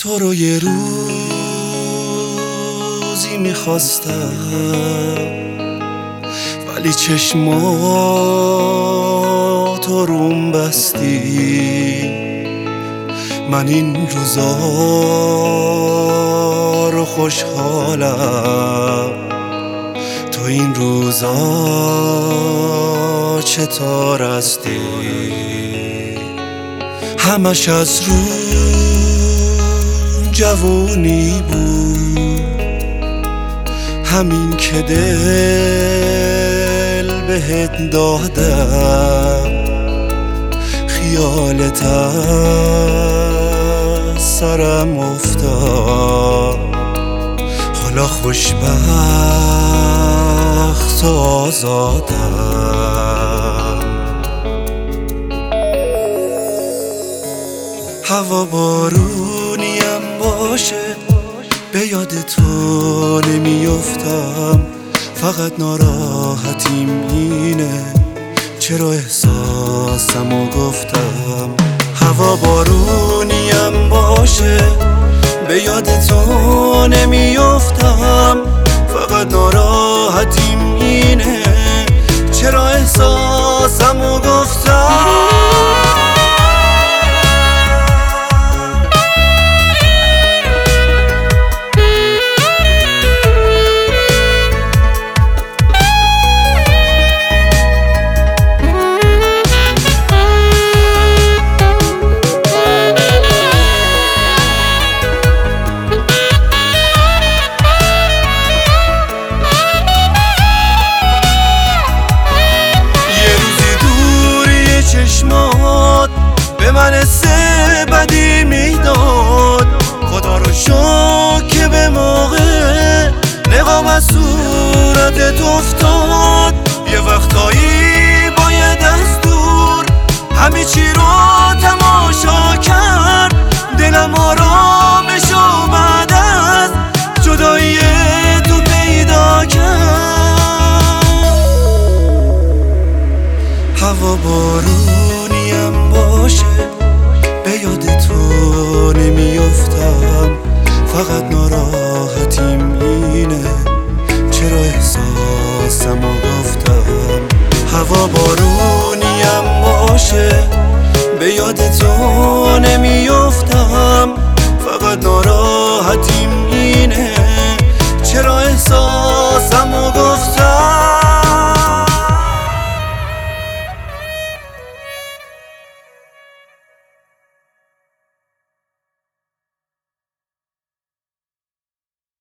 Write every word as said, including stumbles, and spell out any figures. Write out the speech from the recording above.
تو رو یه روزی میخواستم، ولی چشماتو روم بستی. من این روزا رو خوشحالم، تو این روزا چطور هستی؟ همش از رو جوونی بود، همین که دل بهت دادم. خیالت از سرم افتاد، حالا خوشبخت و آزادم. هوا بارونیم باشه، به یاد تو نمیافتم. فقط ناراحتیم اینه، چرا احساسمو گفتم. هوا بارونیم باشه، به یاد تو نمیافتم. فقط ناراحتیم اینه، چرا احساسمو گفتم. به من سه بدی میداد، خدا رو شکر که به موقع نقاب از صورتت افتاد. یه وقتایی باید از دور همه چی رو تماشا کرد، دلم آرامش و بعد از جدایی تو پیدا کرد. هوا بارونیم باشه، به یاد تو نمیافتم. فقط ناراحتیم اینه، چرا احساسمو گفتم. هوا بارونیم باشه، به یاد تو نمیافتم. فقط ناراحتیم اینه، چرا احساس